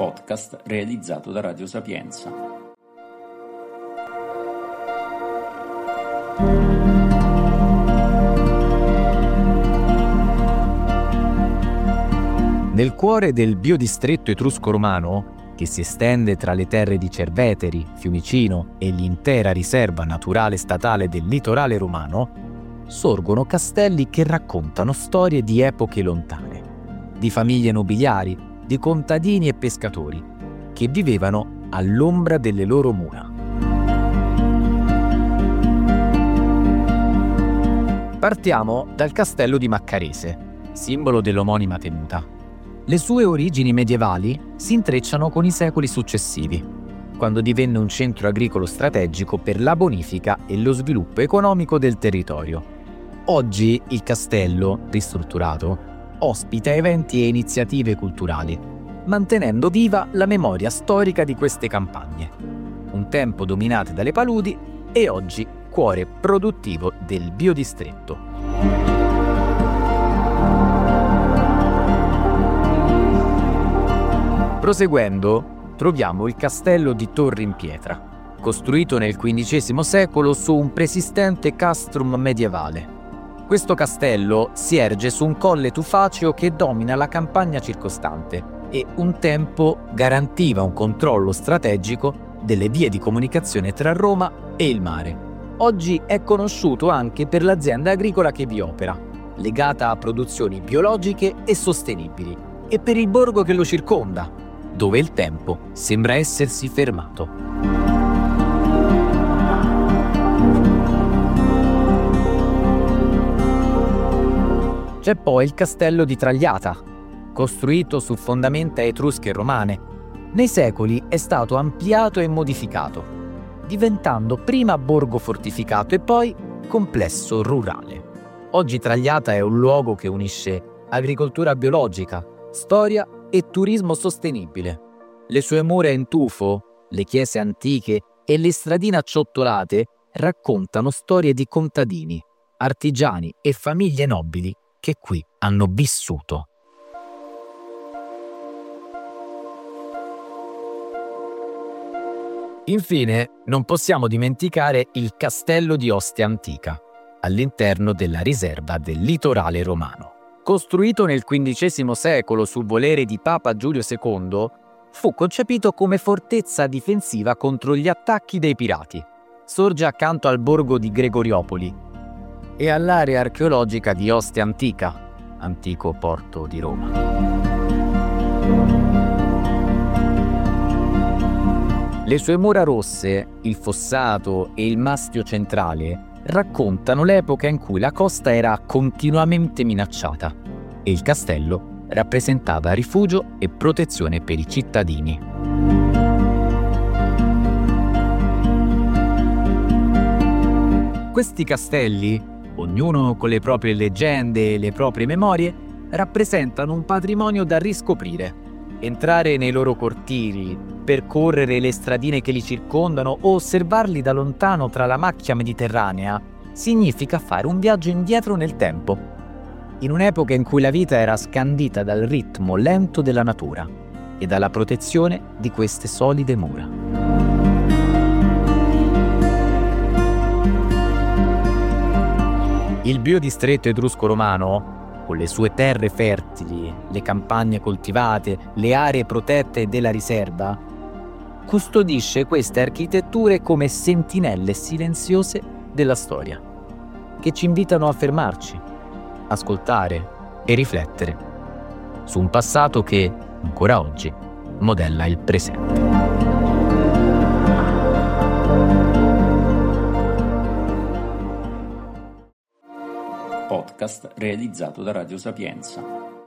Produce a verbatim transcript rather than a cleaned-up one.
podcast realizzato da Radio Sapienza. Nel cuore del biodistretto etrusco-romano, che si estende tra le terre di Cerveteri, Fiumicino e l'intera riserva naturale statale del litorale romano, sorgono castelli che raccontano storie di epoche lontane, di famiglie nobiliari, di contadini e pescatori, che vivevano all'ombra delle loro mura. Partiamo dal castello di Maccarese, simbolo dell'omonima tenuta. Le sue origini medievali si intrecciano con i secoli successivi, quando divenne un centro agricolo strategico per la bonifica e lo sviluppo economico del territorio. Oggi il castello, ristrutturato, ospita eventi e iniziative culturali, mantenendo viva la memoria storica di queste campagne, un tempo dominate dalle paludi e oggi cuore produttivo del biodistretto. Proseguendo, troviamo il castello di Torre in Pietra, costruito nel quindicesimo secolo su un preesistente castrum medievale. Questo castello si erge su un colle tufaceo che domina la campagna circostante e un tempo garantiva un controllo strategico delle vie di comunicazione tra Roma e il mare. Oggi è conosciuto anche per l'azienda agricola che vi opera, legata a produzioni biologiche e sostenibili, e per il borgo che lo circonda, dove il tempo sembra essersi fermato. C'è poi il castello di Tragliata, costruito su fondamenta etrusche e romane. Nei secoli è stato ampliato e modificato, diventando prima borgo fortificato e poi complesso rurale. Oggi Tragliata è un luogo che unisce agricoltura biologica, storia e turismo sostenibile. Le sue mura in tufo, le chiese antiche e le stradine acciottolate raccontano storie di contadini, artigiani e famiglie nobili che qui hanno vissuto. Infine, non possiamo dimenticare il castello di Ostia Antica, all'interno della riserva del litorale romano. Costruito nel quindicesimo secolo sul volere di Papa Giulio secondo, fu concepito come fortezza difensiva contro gli attacchi dei pirati. Sorge accanto al borgo di Gregoriopoli e all'area archeologica di Ostia Antica, antico porto di Roma. Le sue mura rosse, il fossato e il mastio centrale raccontano l'epoca in cui la costa era continuamente minacciata e il castello rappresentava rifugio e protezione per i cittadini. Questi castelli, ognuno con le proprie leggende e le proprie memorie, rappresentano un patrimonio da riscoprire. Entrare nei loro cortili, percorrere le stradine che li circondano o osservarli da lontano tra la macchia mediterranea significa fare un viaggio indietro nel tempo, in un'epoca in cui la vita era scandita dal ritmo lento della natura e dalla protezione di queste solide mura. Il biodistretto etrusco-romano, con le sue terre fertili, le campagne coltivate, le aree protette della riserva, custodisce queste architetture come sentinelle silenziose della storia, che ci invitano a fermarci, ascoltare e riflettere su un passato che, ancora oggi, modella il presente. Podcast realizzato da Radio Sapienza.